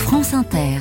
France Inter.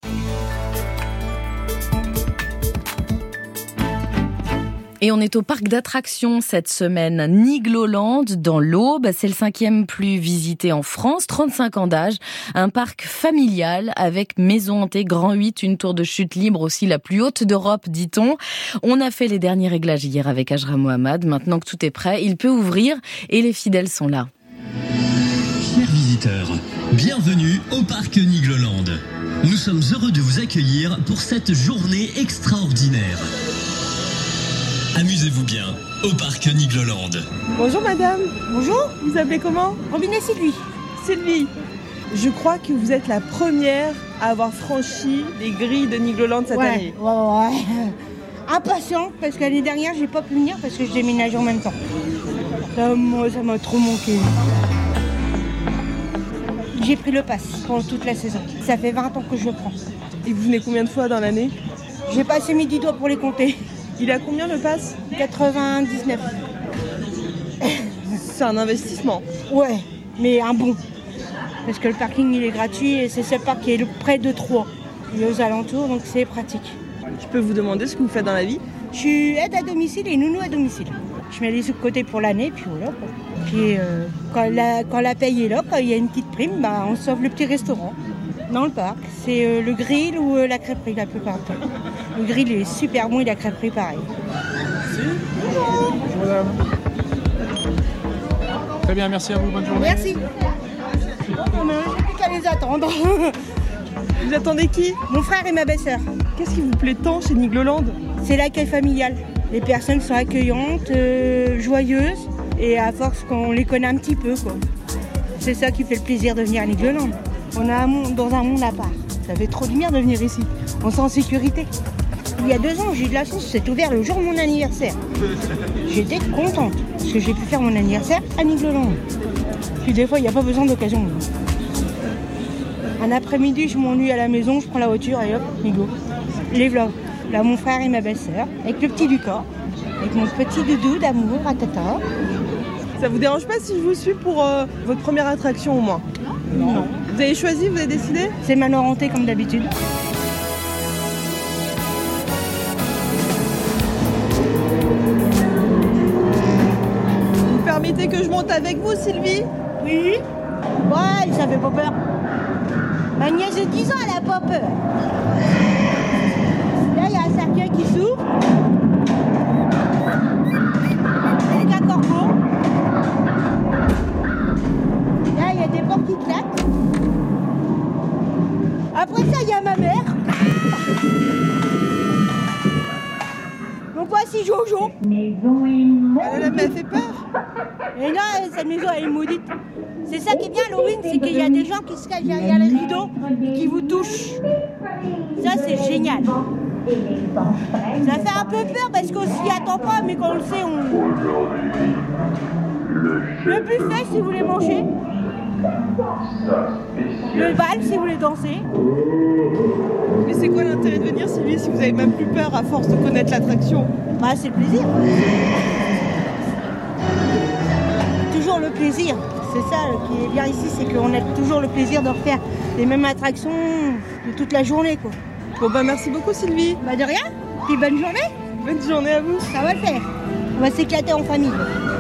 Et on est au parc d'attractions cette semaine, Nigloland, dans l'Aube. C'est le 5e plus visité en France, 35 ans d'âge. Un parc familial avec maison hantée, grand 8, une tour de chute libre aussi la plus haute d'Europe, dit-on. On a fait les derniers réglages hier avec Ajra Mohamed. Maintenant que tout est prêt, il peut ouvrir et les fidèles sont là. Chers visiteurs, bienvenue au parc Nigloland. Nous sommes heureux de vous accueillir pour cette journée extraordinaire. Amusez-vous bien au parc Nigloland. Bonjour madame. Bonjour. Vous appelez comment? Robinet Sylvie. Sylvie. Je crois que vous êtes la première à avoir franchi les grilles de Nigloland cette année. Ouais. Impatient, parce que l'année dernière, j'ai pas pu venir parce que je déménageais en même temps. Ça m'a trop manqué. J'ai pris le pass pendant toute la saison. Ça fait 20 ans que je le prends. Et vous venez combien de fois dans l'année? J'ai passé mes 10 doigts pour les compter. Il a combien le pass? 99. C'est un investissement. Ouais, mais un bon. Parce que le parking il est gratuit et c'est ce parc qui est près de Troyes. Il est aux alentours, donc c'est pratique. Je peux vous demander ce que vous faites dans la vie? Je suis aide à domicile et nounou à domicile. Je mets les sous de côté pour l'année, puis voilà. Puis quand la paye est là, quand il y a une petite prime, on sauve le petit restaurant dans le parc. C'est le grill ou la crêperie la plupart du temps. Le grill est super bon et la crêperie pareil. Bonjour madame. Très bien, merci à vous, bonne journée. Merci. Bon, j'ai plus qu'à les attendre. Vous attendez qui? Mon frère et ma belle-sœur. Qu'est-ce qui vous plaît tant chez Nigloland? C'est l'accueil familial. Les personnes sont accueillantes, joyeuses, et à force qu'on les connaît un petit peu, quoi. C'est ça qui fait le plaisir de venir à Nigloland. On a dans un monde à part. Ça fait trop du bien de venir ici. On sent en sécurité. Il y a 2 ans, j'ai eu de la chance, c'est ouvert le jour de mon anniversaire. J'étais contente, parce que j'ai pu faire mon anniversaire à Nigloland. Puis des fois, il n'y a pas besoin d'occasion. Un après-midi, je m'ennuie à la maison, je prends la voiture et hop, Niglo. Les vlogs. Là, mon frère et ma belle-sœur, avec le petit Lucas, avec mon petit doudou d'amour à tata. Ça vous dérange pas si je vous suis pour votre première attraction au moins? Non. Vous avez choisi, vous avez décidé? C'est Manoir hanté comme d'habitude. Vous permettez que je monte avec vous, Sylvie? Oui. Ouais, ça fait pas peur. Ma nièce de 10 ans, elle a pas peur. Là, il y a un cercueil qui s'ouvre. Avec un corbeau. Là, il y a des portes qui claquent. Après ça, il y a ma mère. Donc voici Jojo. Elle m'a fait peur. Et là, cette maison, elle est maudite. C'est ça qui est bien, Halloween, c'est qu'il y a des gens qui se cachent derrière les rideaux et qui vous touchent. Ça, c'est génial. Ça fait un peu peur parce qu'on s'y attend pas, mais quand on le sait, Le buffet, si vous voulez manger. Le bal, si vous voulez danser. Mais c'est quoi l'intérêt de venir, Sylvie, si vous avez même plus peur à force de connaître l'attraction? C'est le plaisir. Toujours le plaisir. C'est ça qui est bien ici, c'est qu'on a toujours le plaisir de refaire les mêmes attractions de toute la journée, quoi. Bon merci beaucoup, Sylvie. De rien. Puis bonne journée. Bonne journée à vous. Ça va le faire. On va s'éclater en famille.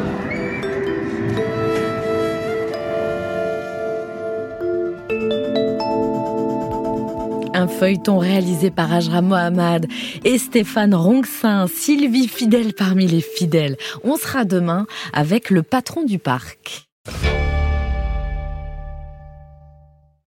Un feuilleton réalisé par Ajra Mohamed et Stéphane Ronxin, Sylvie fidèle parmi les fidèles. On sera demain avec le patron du parc.